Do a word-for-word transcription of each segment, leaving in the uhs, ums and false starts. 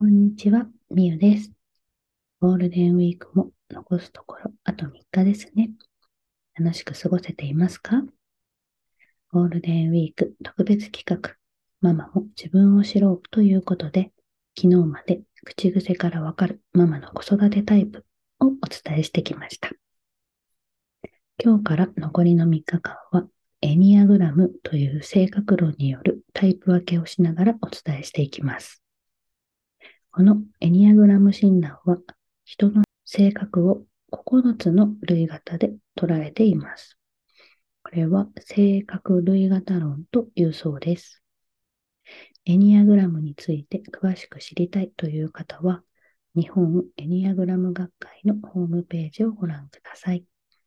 こんにちは、みゆです。ゴールデンウィークも残すところあとみっかですね。楽しく過ごせていますか？ゴールデンウィーク特別企画、ママも自分を知ろうということで、昨日まで口癖からわかるママの子育てタイプをお伝えしてきました。今日から残りのみっかかんは、エニアグラムという性格論によるタイプ分けをしながらお伝えしていきます。このエニアグラム診断は、人の性格をここのつの類型で捉えています。これは性格類型論というそうです。エニアグラムについて詳しく知りたいという方は、日本エニアグラム学会のホームページをご覧ください。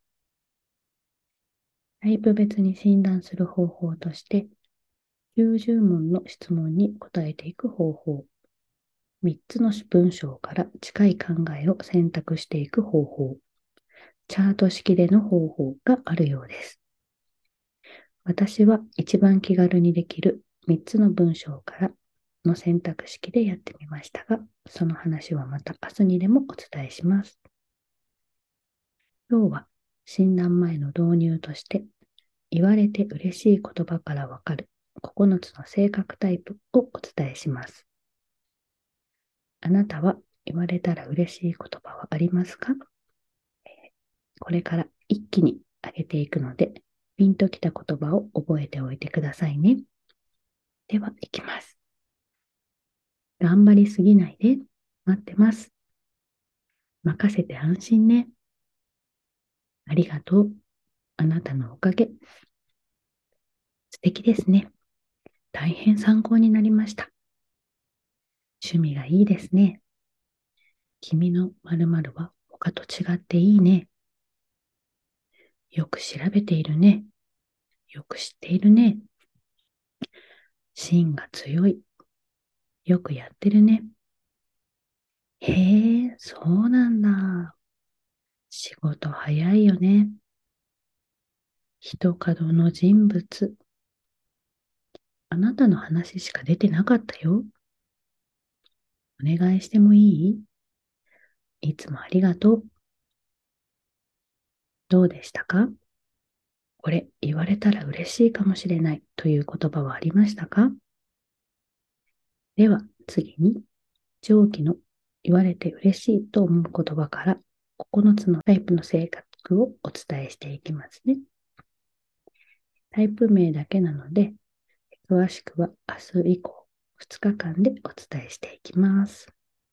タイプ別に診断する方法として、きゅうじゅうもんの質問に答えていく方法、みっつの文章から近い考えを選択していく方法、チャート式での方法があるようです。私は一番気軽にできるみっつの文章からの選択式でやってみましたが、その話はまた明日にでもお伝えします。今日は診断前の導入として、言われて嬉しい言葉からわかるここのつの性格タイプをお伝えします。あなたは言われたら嬉しい言葉はありますか？これから一気に上げていくので、ピンときた言葉を覚えておいてくださいね。では、いきます。頑張りすぎないで。待ってます。任せて安心ね。ありがとう。あなたのおかげ。素敵ですね。大変参考になりました。趣味がいいですね。君の〇〇は他と違っていいね。よく調べているね。よく知っているね。芯が強い。よくやってるね。へえ、そうなんだ。仕事早いよね。人角の人物。あなたの話しか出てなかったよ。お願いしてもいい？いつもありがとう。どうでしたか？これ言われたら嬉しいかもしれないという言葉はありましたか？では次に、上記の言われて嬉しいと思う言葉からここのつのタイプの性格をお伝えしていきますね。タイプ名だけなので、詳しくは明日以降ふつかかんでお伝えしていきます。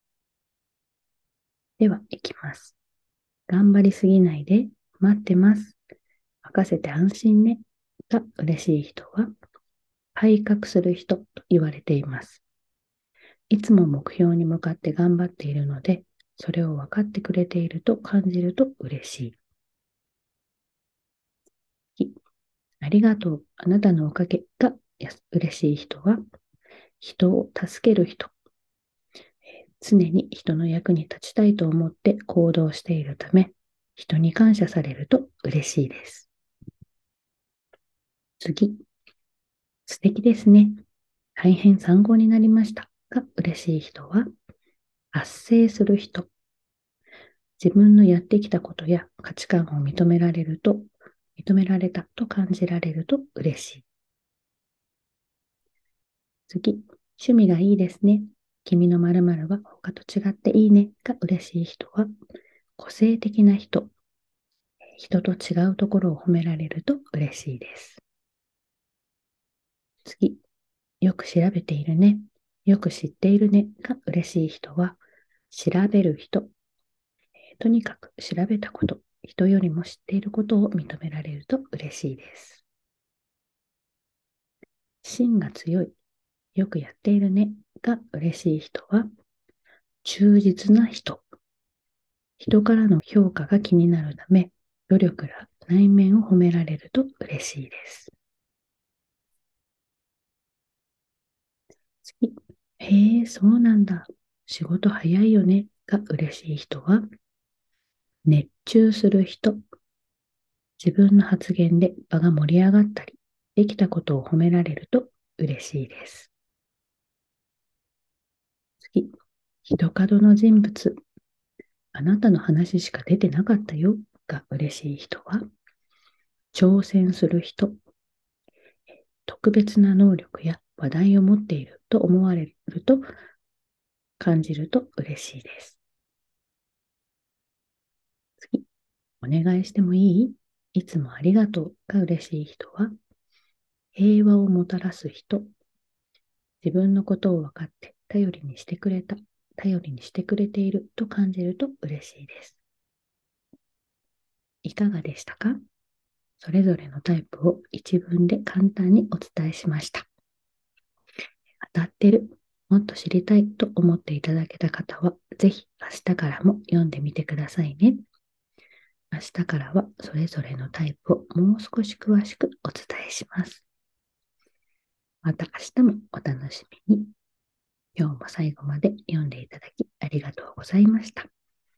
では、いきます。頑張りすぎないで。待ってます。任せて安心ね。が嬉しい人は、改革する人と言われています。いつも目標に向かって頑張っているので、それを分かってくれていると感じると嬉しい。ありがとう。あなたのおかげが嬉しい人は、人を助ける人。常に人の役に立ちたいと思って行動しているため、人に感謝されると嬉しいです。次。素敵ですね。大変参考になりました。が嬉しい人は、達成する人。自分のやってきたことや価値観を認められると、認められたと感じられると嬉しい。次。趣味がいいですね。君の〇〇は他と違っていいね。が嬉しい人は、個性的な人。人と違うところを褒められると嬉しいです。次。よく調べているね。よく知っているね。が嬉しい人は、調べる人。とにかく調べたこと、人よりも知っていることを認められると嬉しいです。芯が強い。よくやっているね。が嬉しい人は、忠実な人。人からの評価が気になるため、努力や内面を褒められると嬉しいです。次。へえ、そうなんだ。仕事早いよね。が嬉しい人は、熱中する人。自分の発言で場が盛り上がったり、できたことを褒められると嬉しいです。次。 人角の人物、あなたの話しか出てなかったよが嬉しい人は、挑戦する人、特別な能力や話題を持っていると思われると感じると嬉しいです。次、お願いしてもいい？いつもありがとうが嬉しい人は、平和をもたらす人、自分のことを分かって頼りにしてくれた、頼りにしてくれていると感じると嬉しいです。いかがでしたか？それぞれのタイプを一文で簡単にお伝えしました。当たってる、もっと知りたいと思っていただけた方は、ぜひ明日からも読んでみてくださいね。明日からはそれぞれのタイプをもう少し詳しくお伝えします。また明日もお楽しみに。今日も最後まで読んでいただきありがとうございました。